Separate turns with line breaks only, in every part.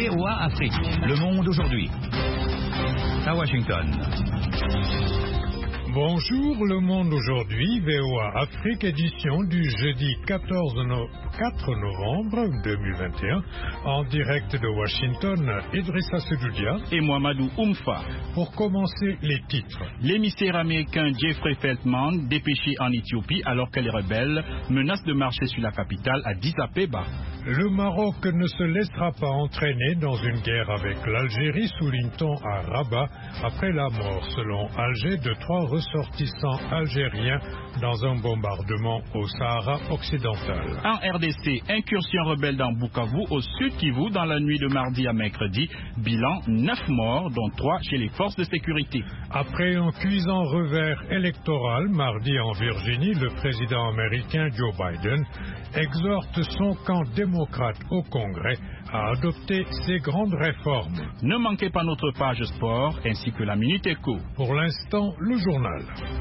VOA Afrique. Le monde aujourd'hui. À Washington.
Bonjour, le monde aujourd'hui, VOA Afrique, édition du jeudi 4 novembre 2021, en direct de Washington, Idrissa Sedoudia
et Mohamedou Oumfa.
Pour commencer, les titres.
L'émissaire américain Jeffrey Feltman dépêché en Éthiopie alors que les rebelles menacent de marcher sur la capitale Addis Abeba.
Le Maroc ne se laissera pas entraîner dans une guerre avec l'Algérie, souligne-t-on à Rabat, après la mort, selon Alger, de 3 ressortissants algériens dans un bombardement au Sahara occidental.
En RDC, incursion rebelle dans Bukavu, au sud Kivu, dans la nuit de mardi à mercredi. Bilan, 9 morts, dont 3 chez les forces de sécurité.
Après un cuisant revers électoral, mardi en Virginie, le président américain Joe Biden exhorte son camp démocrate au Congrès à adopter ces grandes réformes.
Ne manquez pas notre page sport ainsi que la Minute Éco.
Pour l'instant, le journal.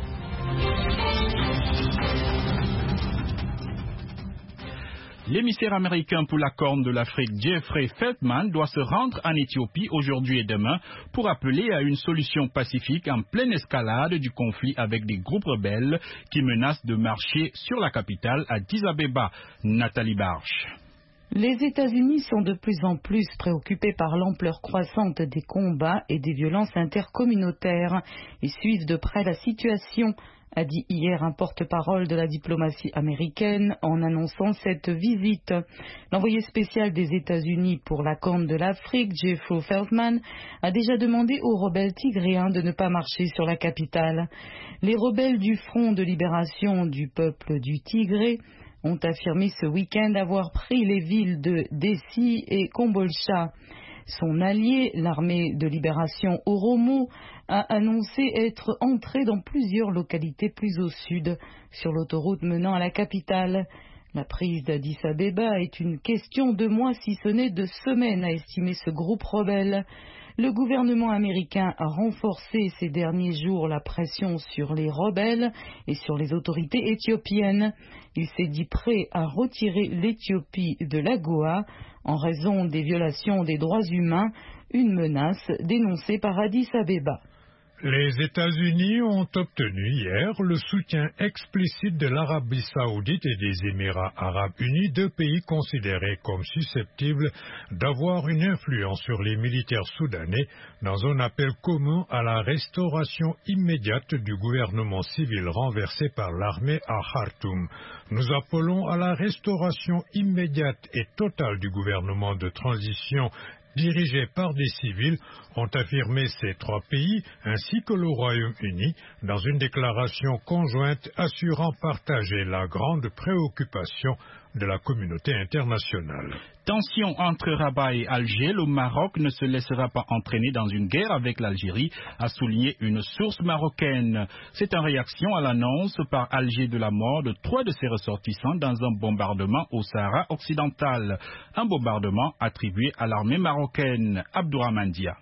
L'émissaire américain pour la Corne de l'Afrique, Jeffrey Feltman, doit se rendre en Éthiopie aujourd'hui et demain pour appeler à une solution pacifique en pleine escalade du conflit avec des groupes rebelles qui menacent de marcher sur la capitale Addis Abeba. Nathalie Barche.
Les États-Unis sont de plus en plus préoccupés par l'ampleur croissante des combats et des violences intercommunautaires. Ils suivent de près la situation, a dit hier un porte-parole de la diplomatie américaine en annonçant cette visite. L'envoyé spécial des États-Unis pour la Corne de l'Afrique, Jeffrey Feltman, a déjà demandé aux rebelles tigréens de ne pas marcher sur la capitale. Les rebelles du Front de libération du peuple du Tigré ont affirmé ce week-end avoir pris les villes de Dessi et Kombolcha. Son allié, l'armée de libération Oromo, a annoncé être entré dans plusieurs localités plus au sud, sur l'autoroute menant à la capitale. La prise d'Addis Abeba est une question de mois, si ce n'est de semaines, a estimé ce groupe rebelle. Le gouvernement américain a renforcé ces derniers jours la pression sur les rebelles et sur les autorités éthiopiennes. Il s'est dit prêt à retirer l'Éthiopie de l'AGOA en raison des violations des droits humains, une menace dénoncée par Addis Abeba.
Les États-Unis ont obtenu hier le soutien explicite de l'Arabie saoudite et des Émirats arabes unis, deux pays considérés comme susceptibles d'avoir une influence sur les militaires soudanais, dans un appel commun à la restauration immédiate du gouvernement civil renversé par l'armée à Khartoum. Nous appelons à la restauration immédiate et totale du gouvernement de transition dirigés par des civils, ont affirmé ces 3 pays, ainsi que le Royaume-Uni, dans une déclaration conjointe assurant partager la grande préoccupation de la communauté internationale.
Tension entre Rabat et Alger, le Maroc ne se laissera pas entraîner dans une guerre avec l'Algérie, a souligné une source marocaine. C'est en réaction à l'annonce par Alger de la mort de 3 de ses ressortissants dans un bombardement au Sahara occidental. Un bombardement attribué à l'armée marocaine. Abdourahmane Dia.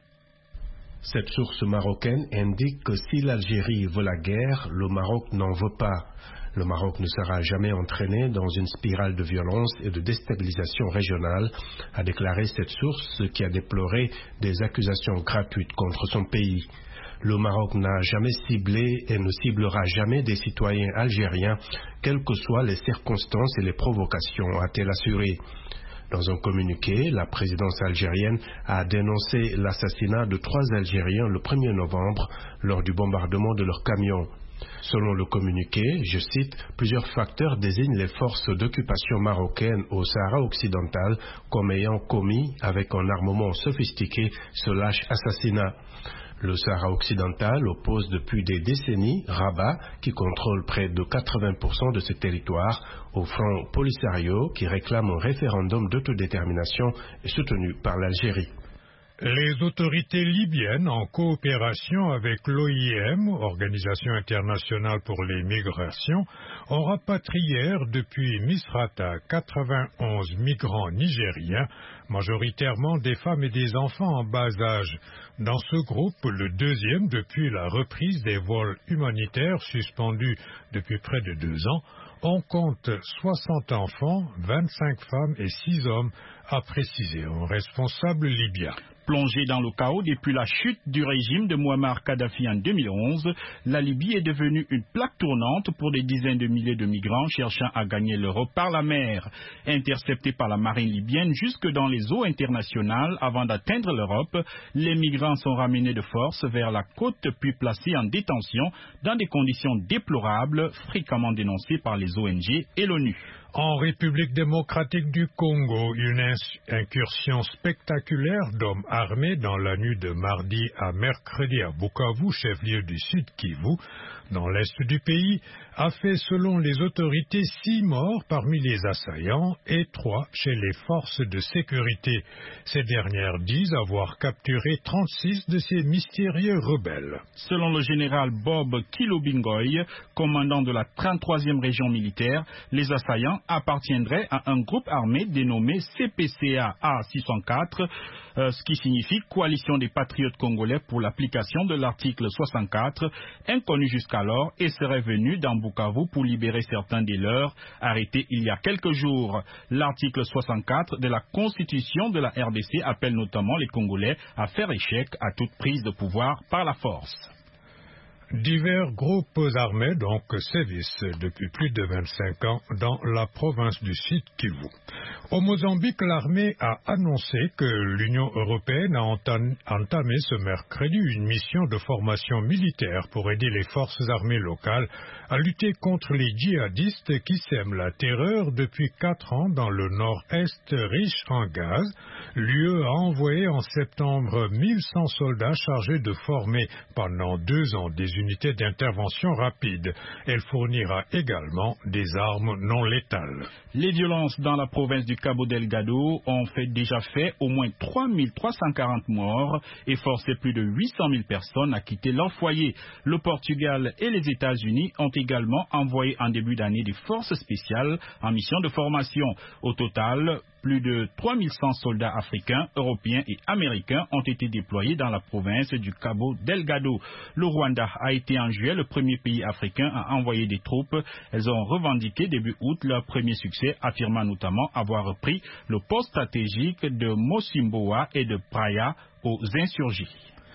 Cette source marocaine indique que si l'Algérie veut la guerre, le Maroc n'en veut pas. Le Maroc ne sera jamais entraîné dans une spirale de violence et de déstabilisation régionale, a déclaré cette source qui a déploré des accusations gratuites contre son pays. Le Maroc n'a jamais ciblé et ne ciblera jamais des citoyens algériens, quelles que soient les circonstances et les provocations, a-t-elle assuré. Dans un communiqué, la présidence algérienne a dénoncé l'assassinat de 3 Algériens le 1er novembre lors du bombardement de leur camion. Selon le communiqué, je cite, plusieurs facteurs désignent les forces d'occupation marocaines au Sahara occidental comme ayant commis, avec un armement sophistiqué, ce lâche assassinat. Le Sahara occidental oppose depuis des décennies Rabat, qui contrôle près de 80% de ce territoire, au Front Polisario, qui réclame un référendum d'autodétermination soutenu par l'Algérie.
Les autorités libyennes, en coopération avec l'OIM, Organisation internationale pour les migrations, ont rapatrié hier depuis Misrata 91 migrants nigériens, majoritairement des femmes et des enfants en bas âge. Dans ce groupe, le deuxième depuis la reprise des vols humanitaires suspendus depuis près de 2 ans, On compte 60 enfants, 25 femmes et 6 hommes, a précisé un responsable libyen.
Plongée dans le chaos depuis la chute du régime de Mouammar Kadhafi en 2011, la Libye est devenue une plaque tournante pour des dizaines de milliers de migrants cherchant à gagner l'Europe par la mer. Interceptés par la marine libyenne jusque dans les eaux internationales avant d'atteindre l'Europe, les migrants sont ramenés de force vers la côte puis placés en détention dans des conditions déplorables, fréquemment dénoncées par les ONG et l'ONU.
En République démocratique du Congo, une incursion spectaculaire d'hommes armés dans la nuit de mardi à mercredi à Bukavu, chef-lieu du Sud Kivu, dans l'est du pays, a fait, selon les autorités, 6 morts parmi les assaillants et 3 chez les forces de sécurité. Ces dernières disent avoir capturé 36 de ces mystérieux rebelles.
Selon le général Bob Kilobingoy, commandant de la 33e région militaire, les assaillants appartiendraient à un groupe armé dénommé CPCA A604, ce qui signifie Coalition des Patriotes Congolais pour l'application de l'article 64, inconnu jusqu'alors, et serait venu dans Bukavu pour libérer certains des leurs arrêtés il y a quelques jours. L'article 64 de la Constitution de la RDC appelle notamment les Congolais à faire échec à toute prise de pouvoir par la force.
Divers groupes armés donc sévissent depuis plus de 25 ans dans la province du Sud Kivu. Au Mozambique, l'armée a annoncé que l'Union européenne a entamé ce mercredi une mission de formation militaire pour aider les forces armées locales à lutter contre les djihadistes qui sèment la terreur depuis 4 ans dans le nord-est riche en gaz. L'UE a envoyé en septembre 1100 soldats chargés de former pendant 2 ans des unités d'intervention rapide. Elle fournira également des armes non létales.
Les violences dans la province du Cabo Delgado ont déjà fait au moins 3340 morts et forcé plus de 800 000 personnes à quitter leur foyer. Le Portugal et les États-Unis ont également envoyé en début d'année des forces spéciales en mission de formation. Au total, plus de 3100 soldats africains, européens et américains ont été déployés dans la province du Cabo Delgado. Le Rwanda a été en juillet le premier pays africain à envoyer des troupes. Elles ont revendiqué début août leur premier succès, affirmant notamment avoir repris le poste stratégique de Mosimboa et de Praia aux insurgés.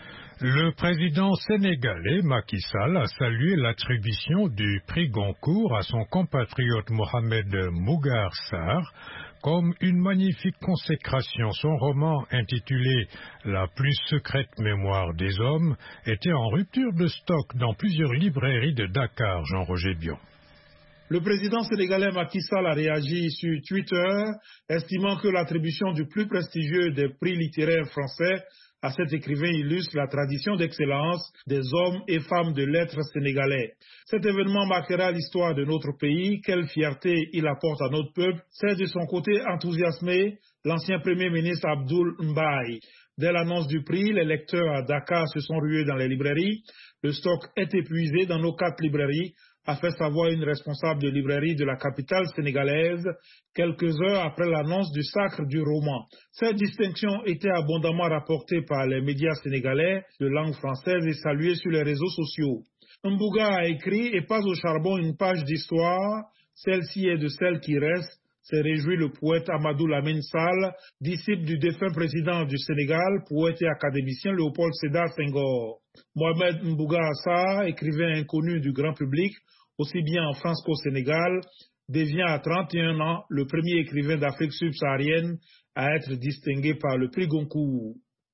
Le président sénégalais Macky Sall a salué l'attribution du prix Goncourt à son compatriote Mohamed Mbougar Sarr comme une magnifique consécration. Son roman intitulé « La plus secrète mémoire des hommes » était en rupture de stock dans plusieurs librairies de Dakar. Jean-Roger Bion.
Le président sénégalais Macky Sall a réagi sur Twitter, estimant que l'attribution du plus prestigieux des prix littéraires français à cet écrivain illustre la tradition d'excellence des hommes et femmes de lettres sénégalais. Cet événement marquera l'histoire de notre pays. Quelle fierté il apporte à notre peuple. C'est de son côté enthousiasmé l'ancien premier ministre Abdoul Mbaye. Dès l'annonce du prix, les lecteurs à Dakar se sont rués dans les librairies. Le stock est épuisé dans nos 4 librairies, a fait savoir une responsable de librairie de la capitale sénégalaise quelques heures après l'annonce du sacre du roman. Cette distinction était abondamment rapportée par les médias sénégalais de langue française et saluée sur les réseaux sociaux. Mbougar a écrit « Et pas au charbon une page d'histoire, celle-ci est de celles qui restent », s'est réjoui le poète Amadou Lamine Sall, disciple du défunt président du Sénégal, poète et académicien Léopold Sédar Senghor. Mohamed Mbougar Sarr, écrivain inconnu du grand public, aussi bien en France qu'au Sénégal, devient à 31 ans le premier écrivain d'Afrique subsaharienne à être distingué par le prix Goncourt.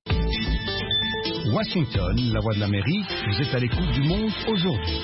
Washington, la voix de l'Amérique, vous êtes à l'écoute du monde aujourd'hui.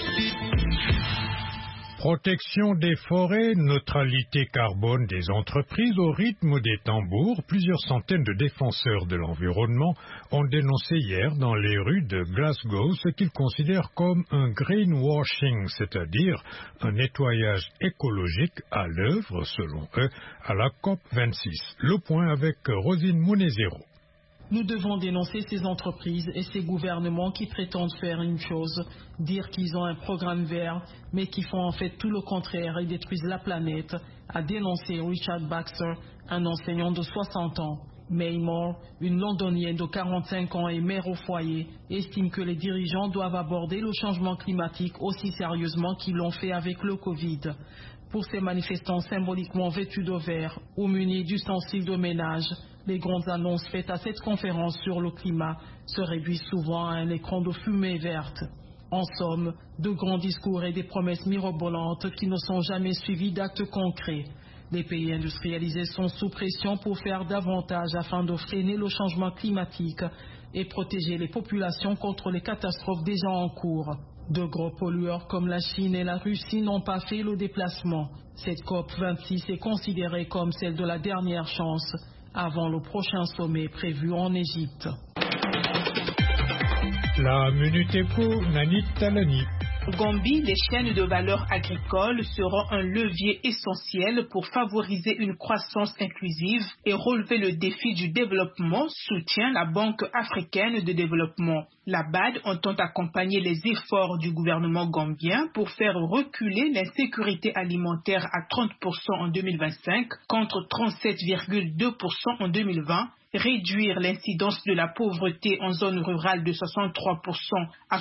Protection des forêts, neutralité carbone des entreprises au rythme des tambours, plusieurs centaines de défenseurs de l'environnement ont dénoncé hier dans les rues de Glasgow ce qu'ils considèrent comme un greenwashing, c'est-à-dire un nettoyage écologique à l'œuvre, selon eux, à la COP26. Le point avec Rosine Mounezero.
Nous devons dénoncer ces entreprises et ces gouvernements qui prétendent faire une chose, dire qu'ils ont un programme vert, mais qui font en fait tout le contraire et détruisent la planète, a dénoncé Richard Baxter, un enseignant de 60 ans. May Moore, une londonienne de 45 ans et mère au foyer, estime que les dirigeants doivent aborder le changement climatique aussi sérieusement qu'ils l'ont fait avec le Covid. pour ces manifestants symboliquement vêtus de vert ou munis d'ustensiles de ménage. Les grandes annonces faites à cette conférence sur le climat se réduisent souvent à un écran de fumée verte. En somme, de grands discours et des promesses mirobolantes qui ne sont jamais suivies d'actes concrets. Les pays industrialisés sont sous pression pour faire davantage afin de freiner le changement climatique et protéger les populations contre les catastrophes déjà en cours. De gros pollueurs comme la Chine et la Russie n'ont pas fait le déplacement. Cette COP26 est considérée comme celle de la dernière chance avant le prochain sommet prévu en Égypte.
La Minute Éco, Nanit Talani.
Gambie, les chaînes de valeur agricole seront un levier essentiel pour favoriser une croissance inclusive et relever le défi du développement, soutient la Banque africaine de développement. La BAD entend accompagner les efforts du gouvernement gambien pour faire reculer l'insécurité alimentaire à 30% en 2025 contre 37,2% en 2020, réduire l'incidence de la pauvreté en zone rurale de 63% à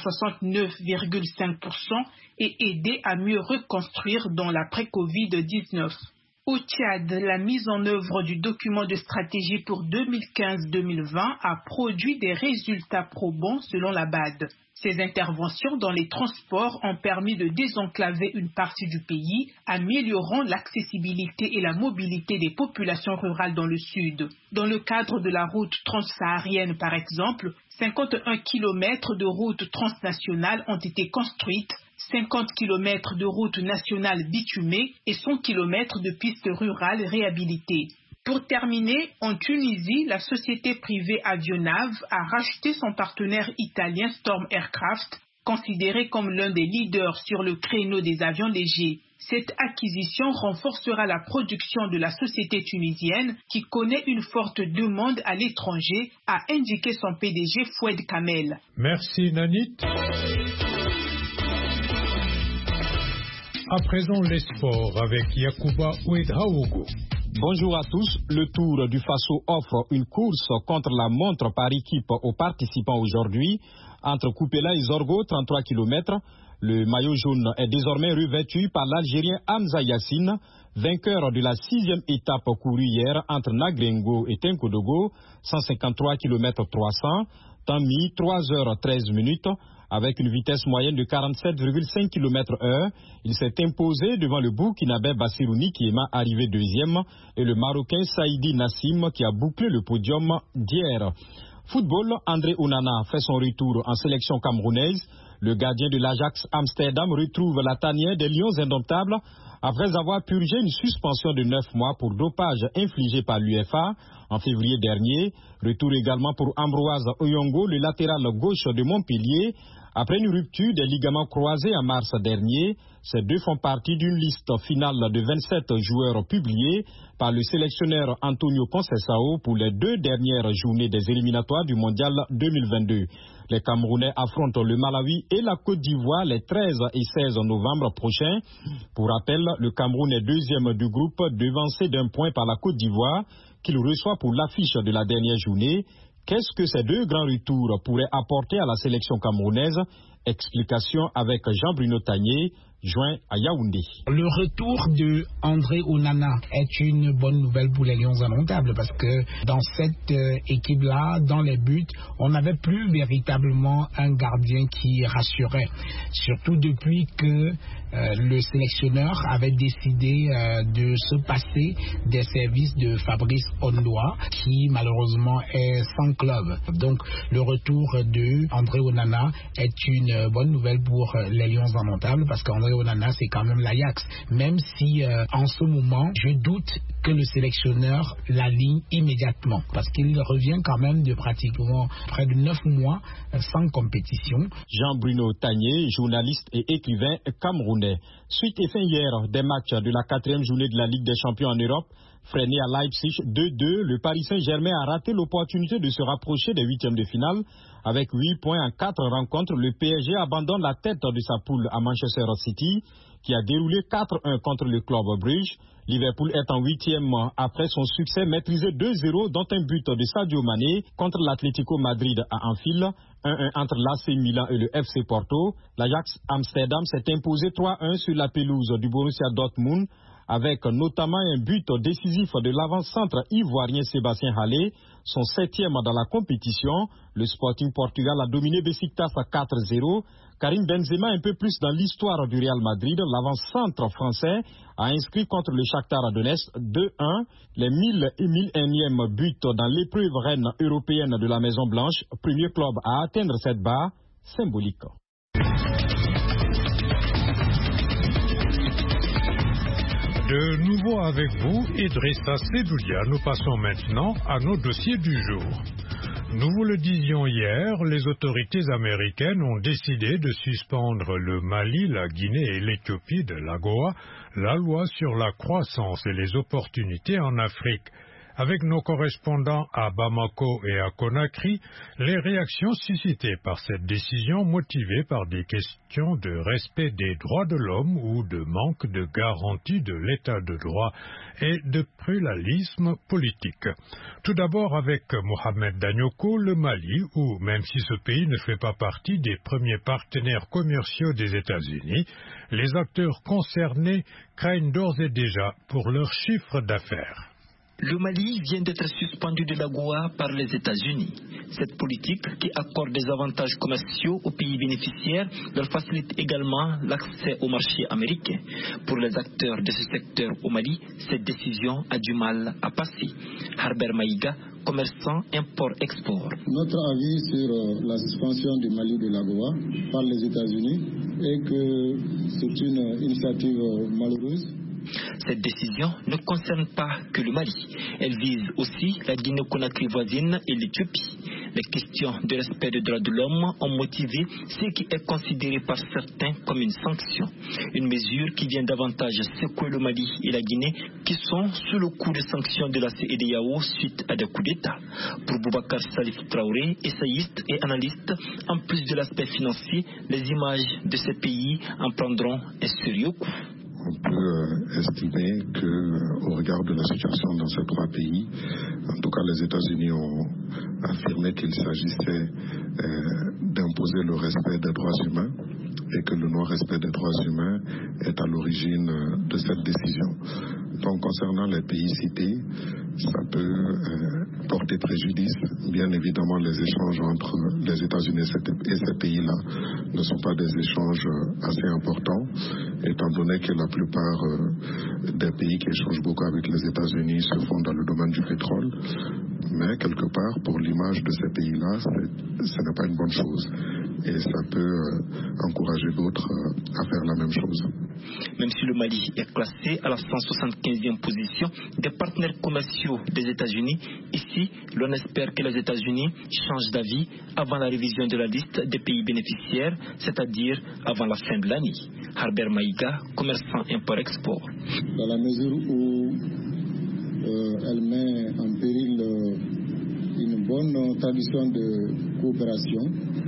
69,5% et aider à mieux reconstruire dans l'après-Covid-19. Au Tchad, la mise en œuvre du document de stratégie pour 2015-2020 a produit des résultats probants selon la BAD. Ces interventions dans les transports ont permis de désenclaver une partie du pays, améliorant l'accessibilité et la mobilité des populations rurales dans le sud. Dans le cadre de la route transsaharienne, par exemple, 51 km de routes transnationales ont été construites, 50 km de routes nationales bitumées et 100 km de pistes rurales réhabilitées. Pour terminer, en Tunisie, la société privée Avionav a racheté son partenaire italien Storm Aircraft, considéré comme l'un des leaders sur le créneau des avions légers. Cette acquisition renforcera la production de la société tunisienne qui connaît une forte demande à l'étranger, a indiqué son PDG Foued Kamel.
Merci Nanit. À présent, les sports avec Yacouba Ouedraogo.
Bonjour à tous. Le Tour du Faso offre une course contre la montre par équipe aux participants aujourd'hui. Entre Koupela et Zorgo, 33 km. Le maillot jaune est désormais revêtu par l'Algérien Hamza Yassine, vainqueur de la 6e étape courue hier entre Nagrengo et Tenkodogo, 153 km 300, temps mis 3h13 minutes. Avec une vitesse moyenne de 47,5 km/h, il s'est imposé devant le Burkinabé Bassirouni qui est arrivé deuxième et le Marocain Saïdi Nassim qui a bouclé le podium d'hier. Football, André Onana fait son retour en sélection camerounaise. Le gardien de l'Ajax Amsterdam retrouve la tanière des Lions indomptables après avoir purgé une suspension de 9 mois pour dopage infligé par l'UEFA en février dernier. Retour également pour Ambroise Oyongo, le latéral gauche de Montpellier. Après une rupture des ligaments croisés en mars dernier, ces deux font partie d'une liste finale de 27 joueurs publiés par le sélectionneur Antonio Conceição pour les 2 dernières journées des éliminatoires du Mondial 2022. Les Camerounais affrontent le Malawi et la Côte d'Ivoire les 13 et 16 novembre prochains. Pour rappel, le Cameroun est deuxième du groupe, devancé d'un point par la Côte d'Ivoire, qu'il reçoit pour l'affiche de la dernière journée. Qu'est-ce que ces 2 grands retours pourraient apporter à la sélection camerounaise? Explication avec Jean-Bruno Tagné, joint à Yaoundé.
Le retour de André Onana est une bonne nouvelle pour les Lions indomptables parce que dans cette équipe-là, dans les buts, on n'avait plus véritablement un gardien qui rassurait. Surtout depuis que le sélectionneur avait décidé de se passer des services de Fabrice Ondoa qui malheureusement est sans club. Donc le retour de André Onana est une bonne nouvelle pour les Lions indomptables parce qu'André Onana c'est quand même l'Ajax. Même si en ce moment je doute que le sélectionneur l'aligne immédiatement parce qu'il revient quand même de pratiquement près de 9 mois sans compétition.
Jean-Bruno Tagné, journaliste et écrivain camerounais. Suite et fin hier des matchs de la 4e journée de la Ligue des Champions en Europe, freiné à Leipzig 2-2, le Paris Saint-Germain a raté l'opportunité de se rapprocher des 8e de finale. Avec 8 points en 4 rencontres, le PSG abandonne la tête de sa poule à Manchester City, qui a déroulé 4-1 contre le club Bruges. Liverpool est en 8e après son succès maîtrisé 2-0, dont un but de Sadio Mané contre l'Atlético Madrid à Anfield, 1-1 entre l'AC Milan et le FC Porto. L'Ajax Amsterdam s'est imposé 3-1 sur la pelouse du Borussia Dortmund, avec notamment un but décisif de l'avant-centre ivoirien Sébastien Haller, son 7e dans la compétition. Le Sporting Portugal a dominé Besiktas à 4-0. Karim Benzema, un peu plus dans l'histoire du Real Madrid, l'avant-centre français, a inscrit contre le Shakhtar Donetsk 2-1, les 1001e but dans l'épreuve reine européenne de la Maison Blanche, premier club à atteindre cette barre symbolique.
De nouveau avec vous, Idrissa Sedoulia. Nous passons maintenant à nos dossiers du jour. Nous vous le disions hier, les autorités américaines ont décidé de suspendre le Mali, la Guinée et l'Éthiopie de l'AGOA, la loi sur la croissance et les opportunités en Afrique. Avec nos correspondants à Bamako et à Conakry, les réactions suscitées par cette décision motivées par des questions de respect des droits de l'homme ou de manque de garantie de l'état de droit et de pluralisme politique. Tout d'abord avec Mohamed Danyoko, le Mali, où même si ce pays ne fait pas partie des premiers partenaires commerciaux des États-Unis, les acteurs concernés craignent d'ores et déjà pour leur chiffre d'affaires.
Le Mali vient d'être suspendu de l'AGOA par les États-Unis. Cette politique, qui accorde des avantages commerciaux aux pays bénéficiaires, leur facilite également l'accès au marché américain. Pour les acteurs de ce secteur au Mali, cette décision a du mal à passer. Harbert Maïga, commerçant import-export.
Notre avis sur la suspension du Mali de l'AGOA par les États-Unis est que c'est une initiative malheureuse.
Cette décision ne concerne pas que le Mali. Elle vise aussi la Guinée-Conakry voisine et l'Éthiopie. Les questions de respect des droits de l'homme ont motivé ce qui est considéré par certains comme une sanction. Une mesure qui vient davantage secouer le Mali et la Guinée qui sont sous le coup de sanctions de la CEDEAO suite à des coups d'État. Pour Boubacar Salif Traoré, essayiste et analyste, en plus de l'aspect financier, les images de ces pays en prendront un sérieux coup.
On peut estimer qu'au regard de la situation dans ces trois pays, en tout cas les États-Unis ont affirmé qu'il s'agissait d'imposer le respect des droits humains et que le non-respect des droits humains est à l'origine de cette décision. Donc concernant les pays cités, ça peut porter préjudice. Bien évidemment, les échanges entre les États-Unis et ces pays-là ne sont pas des échanges assez importants, étant donné que la plupart des pays qui échangent beaucoup avec les États-Unis se font dans le domaine du pétrole. Mais quelque part, pour l'image de ces pays-là, ce n'est pas une bonne chose. Et ça peut encourager d'autres à faire la même chose.
Même si le Mali est classé à la 175e position des partenaires commerciaux des États-Unis, ici, l'on espère que les États-Unis changent d'avis avant la révision de la liste des pays bénéficiaires, c'est-à-dire avant la fin de l'année. Harbert Maïga, commerçant import-export.
Dans la mesure où elle met en péril une bonne tradition de coopération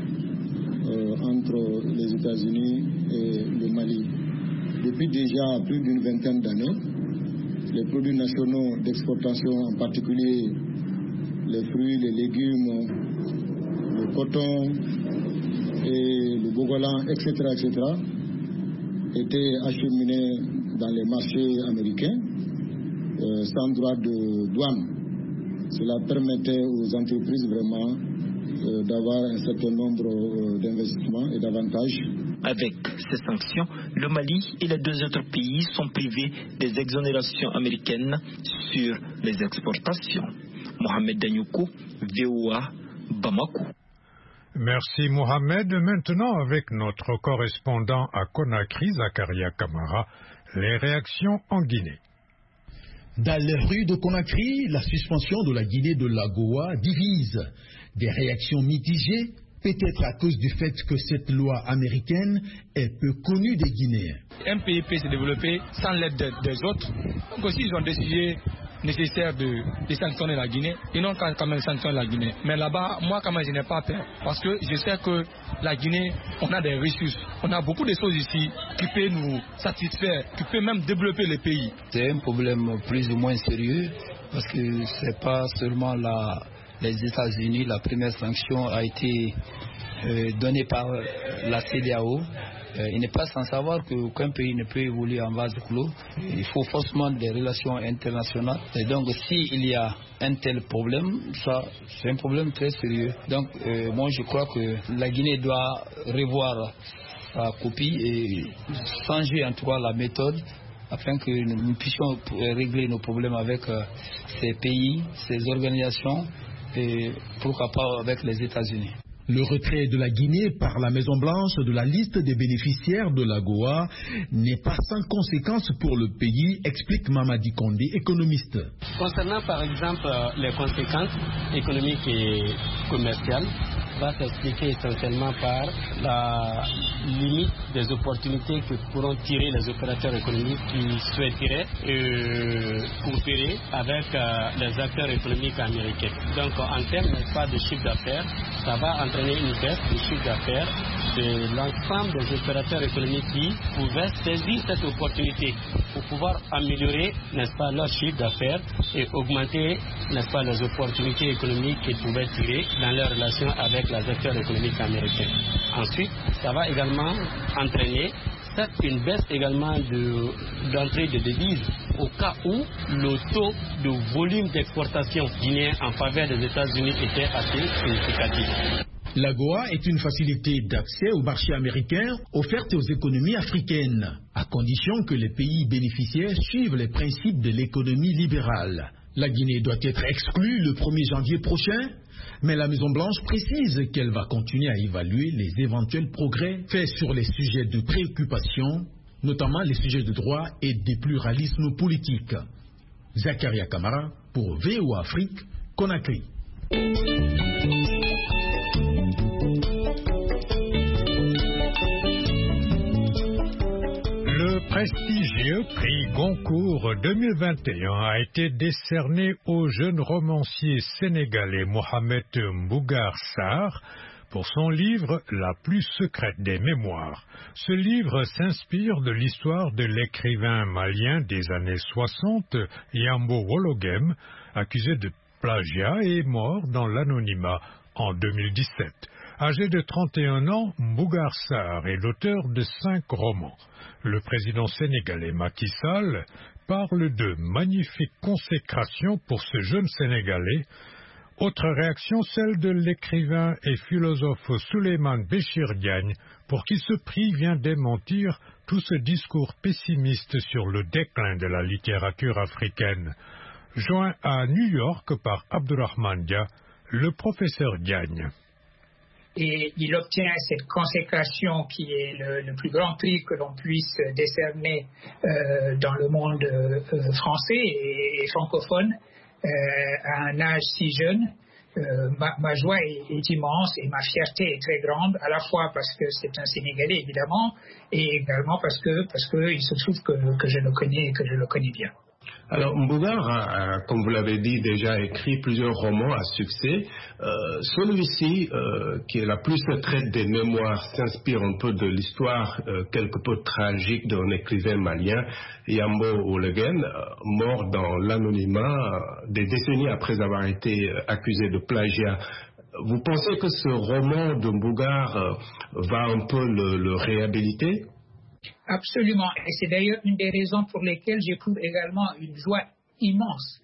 entre les États-Unis et le Mali. Depuis déjà plus d'une vingtaine d'années, les produits nationaux d'exportation, en particulier les fruits, les légumes, le coton et le bogolan, etc., étaient acheminés dans les marchés américains sans droit de douane. Cela permettait aux entreprises vraiment d'avoir un certain nombre d'investissements et d'avantages.
Avec ces sanctions, le Mali et les deux autres pays sont privés des exonérations américaines sur les exportations. Mohamed Danyoko, VOA, Bamako.
Merci Mohamed. Maintenant avec notre correspondant à Conakry, Zakaria Kamara, les réactions en Guinée.
Dans les rues de Conakry, la suspension de la Guinée de l'AGOA divise. Des réactions mitigées, peut-être à cause du fait que cette loi américaine est peu connue des Guinéens.
Un pays peut se développer sans l'aide des autres. Donc aussi, ils ont décidé nécessaire de sanctionner la Guinée, ils n'ont quand même sanctionné la Guinée. Mais là-bas, moi quand même je n'ai pas peur parce que je sais que la Guinée, on a des ressources, on a beaucoup de choses ici qui peuvent nous satisfaire, qui peuvent même développer le pays.
C'est un problème plus ou moins sérieux parce que c'est pas seulement les États-Unis. La première sanction a été donnée par la CEDEAO. Il n'est pas sans savoir qu'aucun pays ne peut évoluer en vase clos. Il faut forcément des relations internationales. Et donc, s'il y a un tel problème, ça, c'est un problème très sérieux. Donc, moi, je crois que la Guinée doit revoir sa copie et changer en tout cas la méthode afin que nous puissions régler nos problèmes avec ces pays, ces organisations et pourquoi pas avec les États-Unis.
Le retrait de la Guinée par la Maison-Blanche de la liste des bénéficiaires de l'AGOA n'est pas sans conséquence pour le pays, explique Mamadi Kondé, économiste.
Concernant par exemple les conséquences économiques et commerciales, va s'expliquer essentiellement par la limite des opportunités que pourront tirer les opérateurs économiques qui souhaiteraient coopérer avec les acteurs économiques américains. Donc en termes de chiffre d'affaires, ça va entraîner une baisse du chiffre d'affaires de l'ensemble des opérateurs économiques qui pouvaient saisir cette opportunité pour pouvoir améliorer, n'est-ce pas, leur chiffre d'affaires et augmenter, n'est-ce pas, les opportunités économiques qu'ils pouvaient tirer dans leurs relations avec les acteurs économiques américains. Ensuite, ça va également entraîner une baisse également d'entrée de devises au cas où le taux de volume d'exportation guinéen en faveur des États-Unis était assez significatif.
L'AGOA est une facilité d'accès au marché américain offerte aux économies africaines, à condition que les pays bénéficiaires suivent les principes de l'économie libérale. La Guinée doit être exclue le 1er janvier prochain, mais la Maison-Blanche précise qu'elle va continuer à évaluer les éventuels progrès faits sur les sujets de préoccupation, notamment les sujets de droit et des pluralismes politiques. Zakaria Kamara pour VOA Afrique, Conakry.
Le prestigieux prix Goncourt 2021 a été décerné au jeune romancier sénégalais Mohamed Mbougar Sarr pour son livre La plus secrète des mémoires. Ce livre s'inspire de l'histoire de l'écrivain malien des années 60, Yambo Wologem, accusé de plagiat et mort dans l'anonymat en 2017. Âgé de 31 ans, Mbougar Sarr est l'auteur de 5 romans. Le président sénégalais Macky Sall parle de magnifique consécration pour ce jeune Sénégalais. Autre réaction, celle de l'écrivain et philosophe Souleymane Béchir Diagne, pour qui ce prix vient démentir tout ce discours pessimiste sur le déclin de la littérature africaine. Joint à New York par Abdourahmane Dia, le professeur Diagne.
Et il obtient cette consécration qui est le plus grand prix que l'on puisse décerner dans le monde français et francophone à un âge si jeune. Ma joie est immense et ma fierté est très grande, à la fois parce que c'est un Sénégalais évidemment et également parce que il se trouve que je le connais bien.
Alors, Mbougar a, comme vous l'avez dit, déjà écrit plusieurs romans à succès. Celui-ci, qui est la plus secrète des mémoires, s'inspire un peu de l'histoire quelque peu tragique d'un écrivain malien, Yambo Wologem, mort dans l'anonymat des décennies après avoir été accusé de plagiat. Vous pensez que ce roman de Mbougar va un peu le réhabiliter ?
Absolument, et c'est d'ailleurs une des raisons pour lesquelles j'éprouve également une joie immense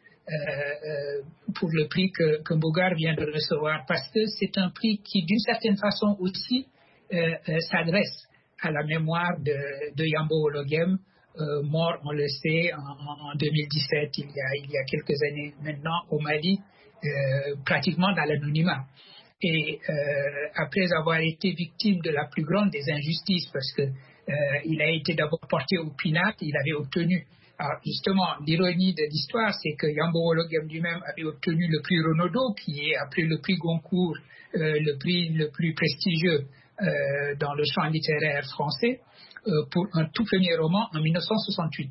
pour le prix que Mbougar vient de recevoir, parce que c'est un prix qui, d'une certaine façon aussi, s'adresse à la mémoire de Yambo Wologem, mort, on le sait, en 2017, il y a quelques années maintenant, au Mali, pratiquement dans l'anonymat. Et après avoir été victime de la plus grande des injustices, parce que il a été d'abord porté au pinacle, il avait obtenu. Alors justement, l'ironie de l'histoire, c'est que Yambo Wologem lui-même avait obtenu le prix Renaudot, qui est après le prix Goncourt, le prix le plus prestigieux dans le champ littéraire français, pour un tout premier roman en 1968.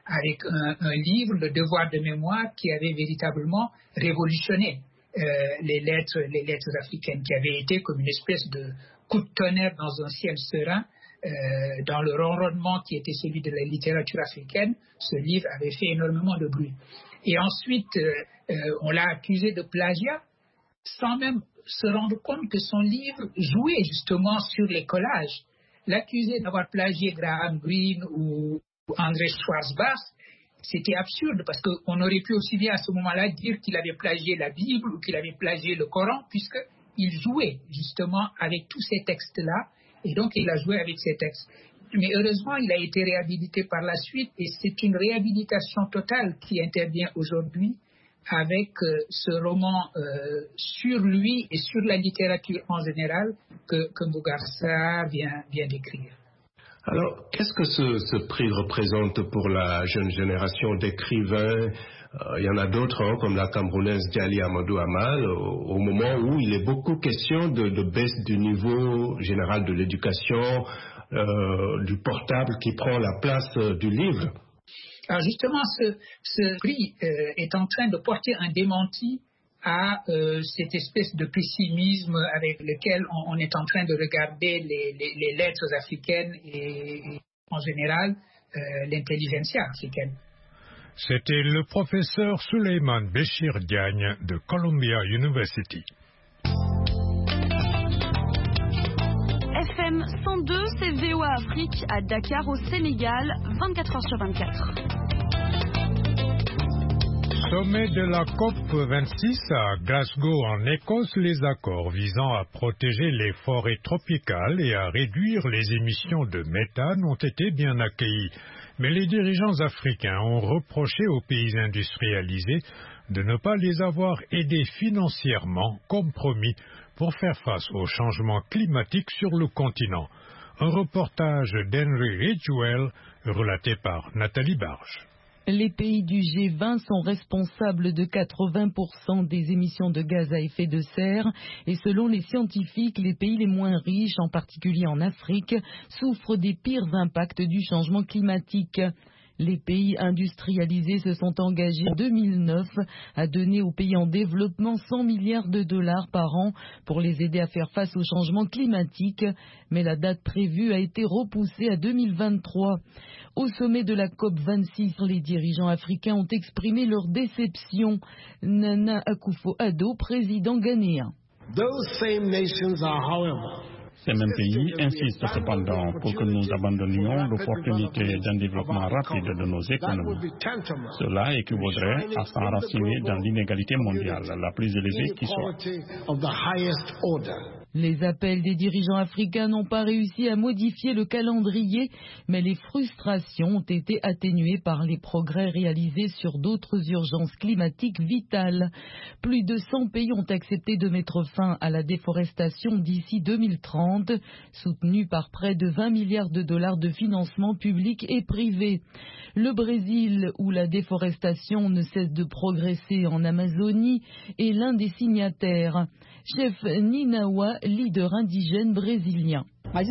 avec un livre, Le devoir de mémoire, qui avait véritablement révolutionné les lettres africaines, qui avait été comme une espèce de coup de tonnerre dans un ciel serein, dans le ronronnement qui était celui de la littérature africaine. Ce livre avait fait énormément de bruit. Et ensuite, on l'a accusé de plagiat, sans même se rendre compte que son livre jouait justement sur les collages. L'accuser d'avoir plagié Graham Greene ou André Schwarzbach, c'était absurde, parce qu'on aurait pu aussi bien à ce moment-là dire qu'il avait plagié la Bible ou qu'il avait plagié le Coran, puisqu'il jouait justement avec tous ces textes-là, et donc il a joué avec ces textes. Mais heureusement, il a été réhabilité par la suite, et c'est une réhabilitation totale qui intervient aujourd'hui avec ce roman sur lui et sur la littérature en général que Mbougar Sarr vient d'écrire.
Alors, qu'est-ce que ce prix représente pour la jeune génération d'écrivains? Il y en a d'autres, comme la Camerounaise Diali Amadou Amal, au moment où il est beaucoup question de baisse du niveau général de l'éducation, du portable qui prend la place du livre.
Alors justement, ce prix est en train de porter un démenti à cette espèce de pessimisme avec lequel on est en train de regarder les lettres africaines et en général l'intelligentsia africaine.
C'était le professeur Suleiman Béchir Diagne de Columbia University.
FM 102, c'est VOA Afrique à Dakar au Sénégal, 24h/24.
Sommet de la COP26 à Glasgow en Écosse, les accords visant à protéger les forêts tropicales et à réduire les émissions de méthane ont été bien accueillis. Mais les dirigeants africains ont reproché aux pays industrialisés de ne pas les avoir aidés financièrement, comme promis, pour faire face au changement climatique sur le continent. Un reportage d'Henry Ridgewell relaté par Nathalie Barge.
Les pays du G20 sont responsables de 80% des émissions de gaz à effet de serre et selon les scientifiques, les pays les moins riches, en particulier en Afrique, souffrent des pires impacts du changement climatique. Les pays industrialisés se sont engagés en 2009 à donner aux pays en développement 100 milliards de dollars par an pour les aider à faire face au changement climatique, mais la date prévue a été repoussée à 2023. Au sommet de la COP26, les dirigeants africains ont exprimé leur déception. Nana Akufo-Addo, président ghanéen.
Ces mêmes pays insistent cependant pour que nous abandonnions l'opportunité d'un développement rapide de nos économies. Cela équivaudrait à s'enraciner dans l'inégalité mondiale la plus élevée qui soit.
Les appels des dirigeants africains n'ont pas réussi à modifier le calendrier, mais les frustrations ont été atténuées par les progrès réalisés sur d'autres urgences climatiques vitales. Plus de 100 pays ont accepté de mettre fin à la déforestation d'ici 2030, soutenue par près de 20 milliards de dollars de financement public et privé. Le Brésil, où la déforestation ne cesse de progresser en Amazonie, est l'un des signataires. Chef Ninawa, leader indigène brésilien.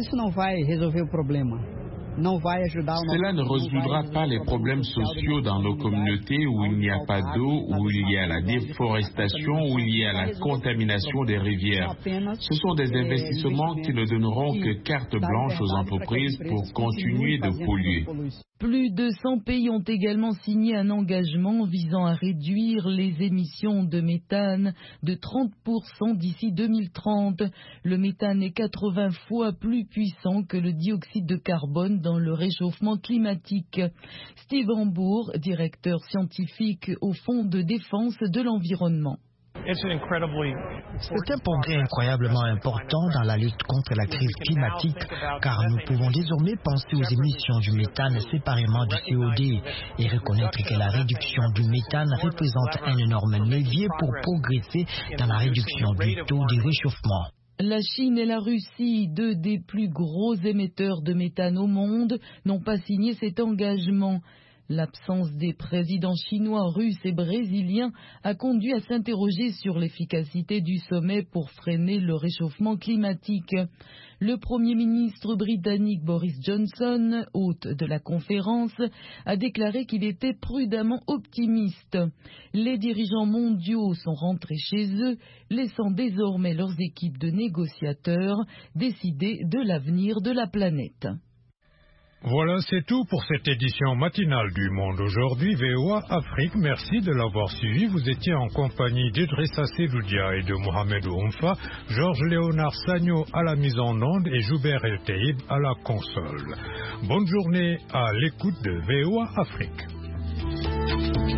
Cela ne résoudra pas les problèmes sociaux dans nos communautés où il n'y a pas d'eau, où il y a la déforestation, où il y a la contamination des rivières. Ce sont des investissements qui ne donneront que carte blanche aux entreprises pour continuer de polluer.
Plus de 100 pays ont également signé un engagement visant à réduire les émissions de méthane de 30% d'ici 2030. Le méthane est 80 fois plus puissant que le dioxyde de carbone dans le réchauffement climatique. Steve Hambourg, directeur scientifique au Fonds de défense de l'environnement.
C'est un progrès incroyablement important dans la lutte contre la crise climatique, car nous pouvons désormais penser aux émissions du méthane séparément du CO2 et reconnaître que la réduction du méthane représente un énorme levier pour progresser dans la réduction du taux de réchauffement.
La Chine et la Russie, deux des plus gros émetteurs de méthane au monde, n'ont pas signé cet engagement. L'absence des présidents chinois, russes et brésiliens a conduit à s'interroger sur l'efficacité du sommet pour freiner le réchauffement climatique. Le Premier ministre britannique Boris Johnson, hôte de la conférence, a déclaré qu'il était prudemment optimiste. Les dirigeants mondiaux sont rentrés chez eux, laissant désormais leurs équipes de négociateurs décider de l'avenir de la planète.
Voilà, c'est tout pour cette édition matinale du Monde aujourd'hui. VOA Afrique, merci de l'avoir suivi. Vous étiez en compagnie d'Idrissa Seloudia et de Mohamed Oumfa, Georges Léonard Sagno à la mise en onde et Joubert El Teib à la console. Bonne journée à l'écoute de VOA Afrique.